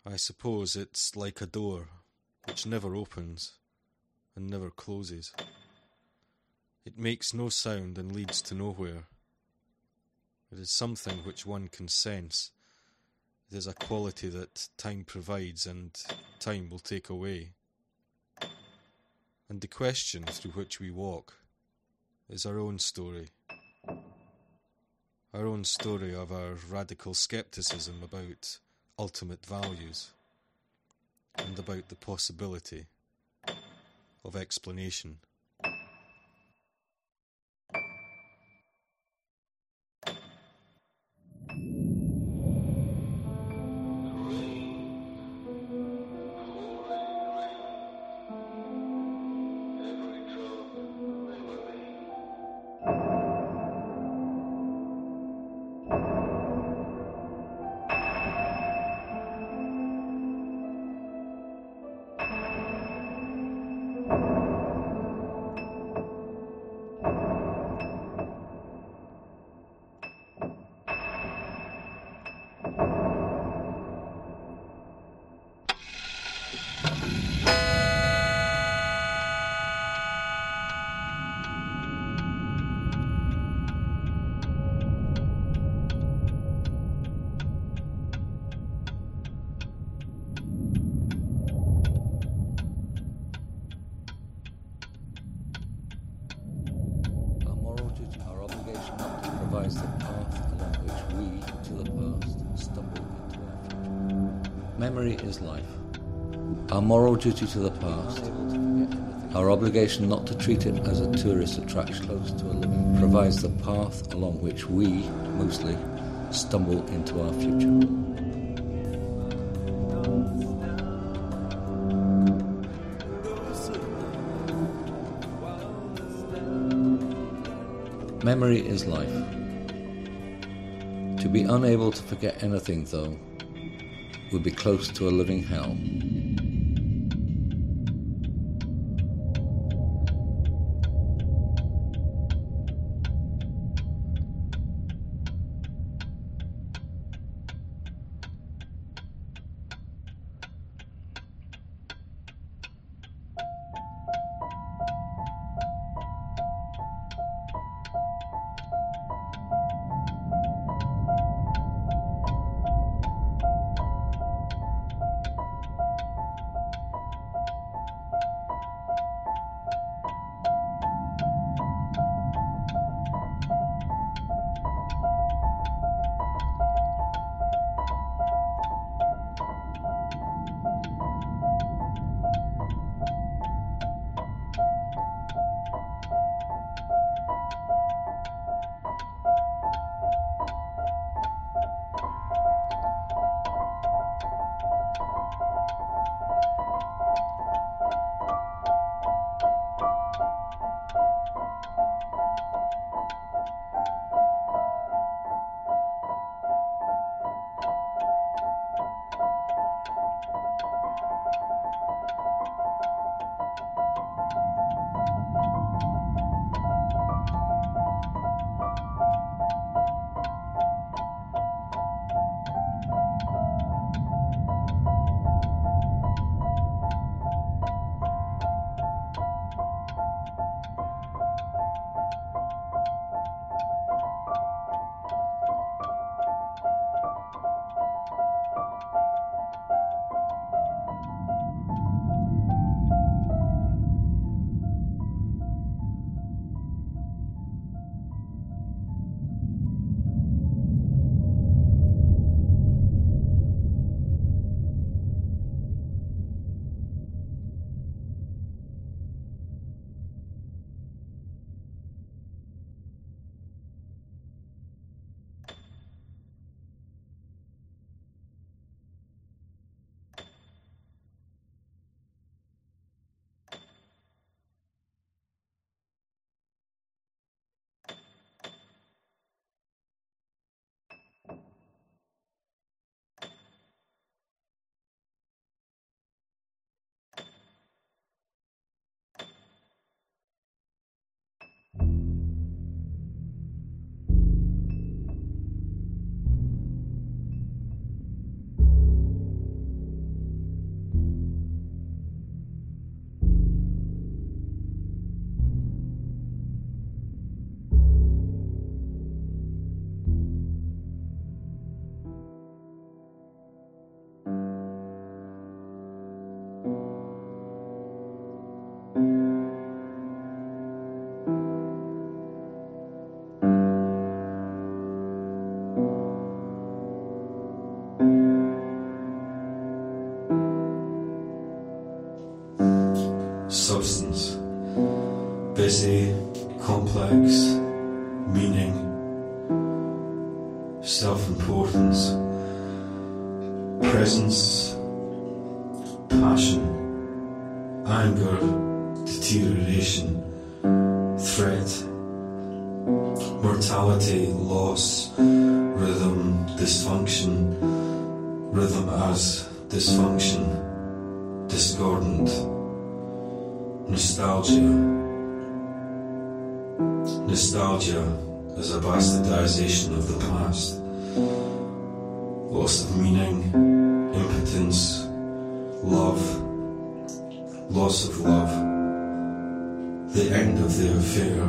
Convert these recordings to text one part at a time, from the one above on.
I suppose it's like a door which never opens and never closes. It makes no sound and leads to nowhere. It is something which one can sense. It is a quality that time provides and time will take away. And the question through which we walk is our own story. Our own story of our radical skepticism about ultimate values and about the possibility of explanation. Provides the path along which we, to the past, stumble into our future. Memory is life. Our moral duty to the past, our obligation not to treat it as a tourist attraction, close to a living, provides the path along which we, mostly, stumble into our future. Memory is life. To be unable to forget anything, though, would be close to a living hell. substance, busy, complex, meaning, self-importance, presence, passion, anger, deterioration, threat, mortality, loss, rhythm, dysfunction, rhythm as dysfunction, discordant, nostalgia. Nostalgia is a bastardization of the past. Loss of meaning, impotence, love, loss of love, the end of the affair.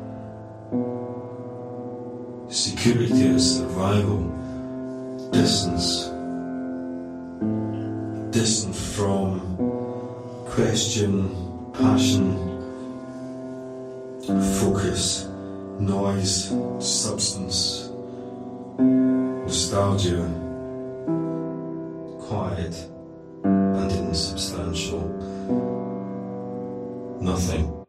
Security is survival, distance, distant from, question, passion, focus, noise, substance, nostalgia, quiet and insubstantial, nothing.